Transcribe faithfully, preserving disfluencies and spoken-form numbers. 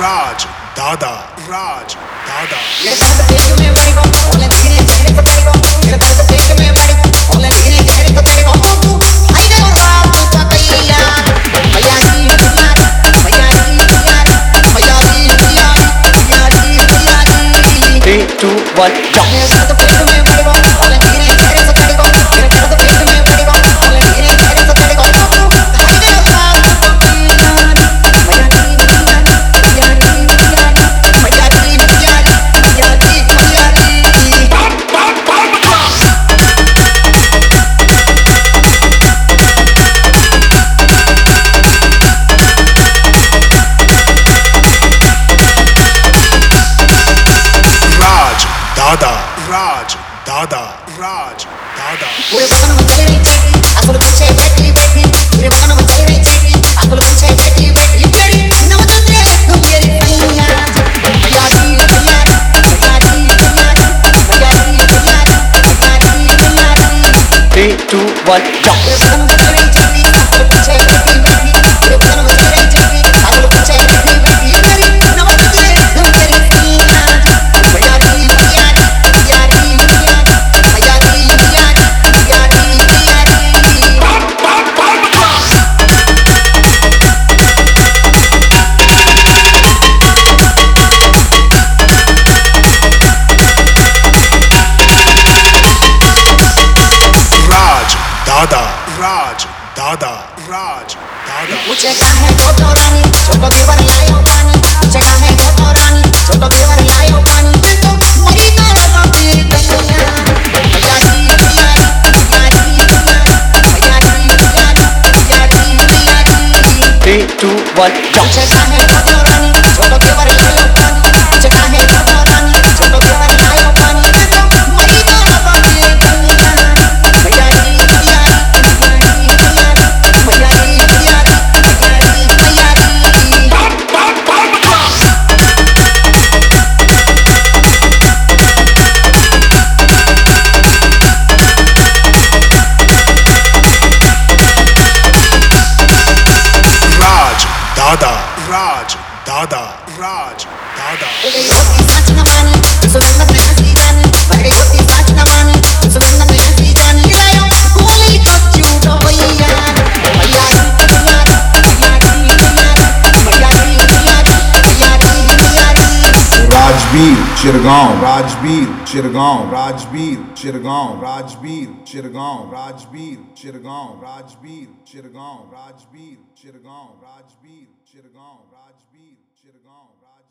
राज दादा राज दादा Three, two, one, jump! दादा राज दादा राज दादा पूरे बदन में चली रही चीटी आंखों पीछे बैठी बैठी पूरे बदन में चली रही चीटी आंखों पीछे बैठी बैठी तेरी नमक दे तुम मेरी मैया मैया जी मैया मैया जी मैया मैया जी मैया मैया जी मैया Three, two, one, jump! पूरे बदन में चली रही चीटी आंखों पीछे बैठी बैठी पूरे बदन में चली रही चीटी आंखों पीछे बैठी बैठी तेरी नमक दे तुम मेरी मैया मैया जी मैया मैया जी मैया मैया जी मैया मैया जी मैया राज दादा राज दादा राज दादा मुझे काहे छोटो रानी छोटो देवर लायो पानी मुझे काहे छोटो रानी छोटो देवर लायो पानी मैं तो मरी करो बापी कन्या मैया जी मैया मैया जी मैया जी मैया मैया जी मैया जी Three, two, one, jump! मुझे काहे छोटो रानी छोटो देवर लायो पानी मुझे काहे छोटो रानी छोटो देवर लायो पानी मैं तो मरी करो बापी कन्या मैया जी मैया मैया जी मैया मैया जी मैया मैया जी मैया जी राज दादा राज दादा राज दादा बड़ी होती साच न मानी सुगंध में हंसी जानी बड़ी होती साच न मानी सुगंध में हंसी जानी लायो गोली तो चूड़ो भैया मैया जी मैया मैया जी मैया मैया जी मैया मैया जी मैया जी राजवीर चिरगांव राजवीर चिरगांव राजवीर चिरगांव राजवीर चिरगांव राजवीर चिरगांव राजवीर चिरगांव राजवीर चिरगांव राजवीर चिरगांव राजवीर चिरगांव राज